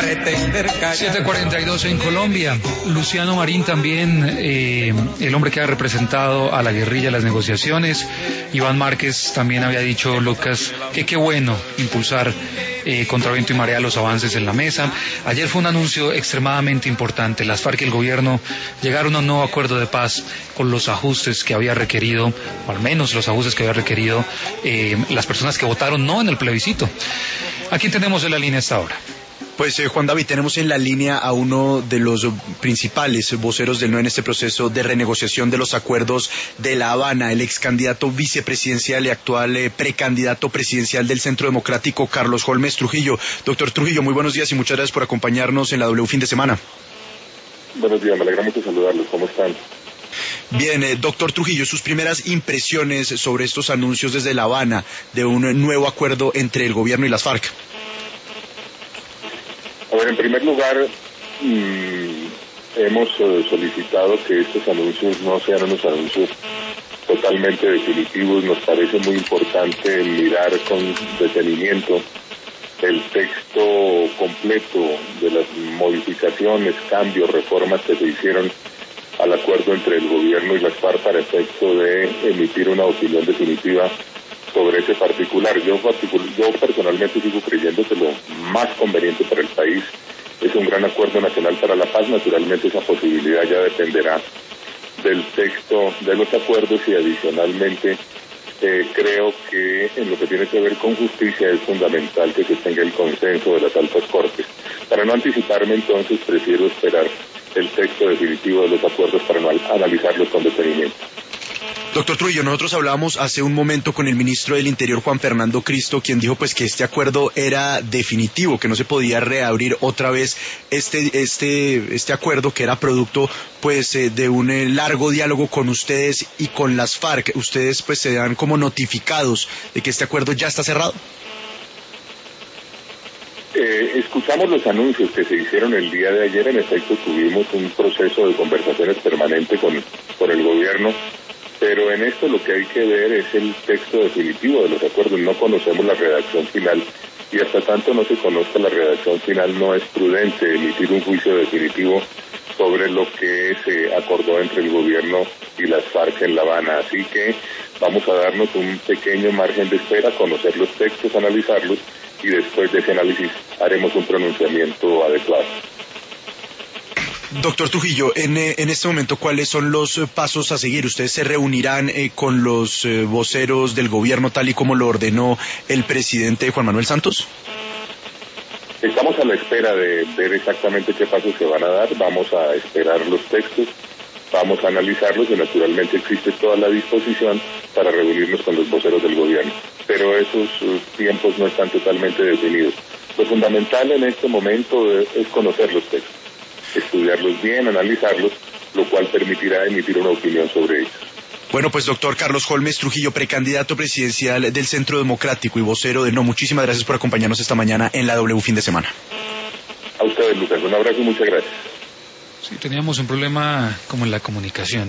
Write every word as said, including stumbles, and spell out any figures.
siete cuarenta y dos en Colombia. Luciano Marín también, eh, el hombre que ha representado a la guerrilla en las negociaciones. Iván Márquez también había dicho, Lucas, que qué bueno impulsar eh, contra viento y marea los avances en la mesa. Ayer fue un anuncio extremadamente importante. Las FARC y el gobierno llegaron a un nuevo acuerdo de paz con los ajustes que había requerido, o al menos los ajustes que había requerido eh, las personas que votaron no en el plebiscito. ¿A quién tenemos en la línea hasta ahora? Pues eh, Juan David, tenemos en la línea a uno de los principales voceros del no en este proceso de renegociación de los acuerdos de La Habana, el ex candidato vicepresidencial y actual eh, precandidato presidencial del Centro Democrático, Carlos Holmes Trujillo. Doctor Trujillo, muy buenos días y muchas gracias por acompañarnos en la W Fin de Semana. Buenos días, me alegra mucho saludarlos. ¿Cómo están? Bien, eh, doctor Trujillo, sus primeras impresiones sobre estos anuncios desde La Habana de un nuevo acuerdo entre el gobierno y las FARC. A ver, en primer lugar, mmm, hemos eh, solicitado que estos anuncios no sean unos anuncios totalmente definitivos. Nos parece muy importante mirar con detenimiento el texto completo de las modificaciones, cambios, reformas que se hicieron al acuerdo entre el gobierno y las FARC para efecto de emitir una opinión definitiva sobre ese particular. Yo, particul yo personalmente sigo creyendo que lo más conveniente para el país es un gran acuerdo nacional para la paz. Naturalmente esa posibilidad ya dependerá del texto de los acuerdos y adicionalmente eh, creo que en lo que tiene que ver con justicia es fundamental que se tenga el consenso de las altas cortes. Para no anticiparme entonces prefiero esperar el texto definitivo de los acuerdos para analizarlos con detenimiento. Doctor Trujillo, nosotros hablábamos hace un momento con el ministro del Interior, Juan Fernando Cristo, quien dijo pues que este acuerdo era definitivo, que no se podía reabrir otra vez este este este acuerdo que era producto pues eh, de un eh, largo diálogo con ustedes y con las FARC. Ustedes pues se dan como notificados de que este acuerdo ya está cerrado. Eh, escuchamos los anuncios que se hicieron el día de ayer. En efecto, tuvimos un proceso de conversaciones permanente con, con el gobierno, pero en esto lo que hay que ver es el texto definitivo de los acuerdos. No conocemos la redacción final y hasta tanto no se conozca la redacción final no es prudente emitir un juicio definitivo sobre lo que se acordó entre el gobierno y las FARC en La Habana. Así que vamos a darnos un pequeño margen de espera, conocer los textos, analizarlos y después de ese análisis haremos un pronunciamiento adecuado. Doctor Trujillo, en, en este momento, ¿cuáles son los pasos a seguir? ¿Ustedes se reunirán eh, con los eh, voceros del gobierno tal y como lo ordenó el presidente Juan Manuel Santos? Estamos a la espera de ver exactamente qué pasos se van a dar. Vamos a esperar los textos, vamos a analizarlos y naturalmente existe toda la disposición para reunirnos con los voceros del gobierno. Pero esos uh, tiempos no están totalmente definidos. Lo fundamental en este momento es, es conocer los textos, estudiarlos bien, analizarlos, lo cual permitirá emitir una opinión sobre ellos. Bueno, pues doctor Carlos Holmes Trujillo, precandidato presidencial del Centro Democrático y vocero de No, muchísimas gracias por acompañarnos esta mañana en la W Fin de Semana. A ustedes, Lucas, un abrazo y muchas gracias. Sí, teníamos un problema como en la comunicación.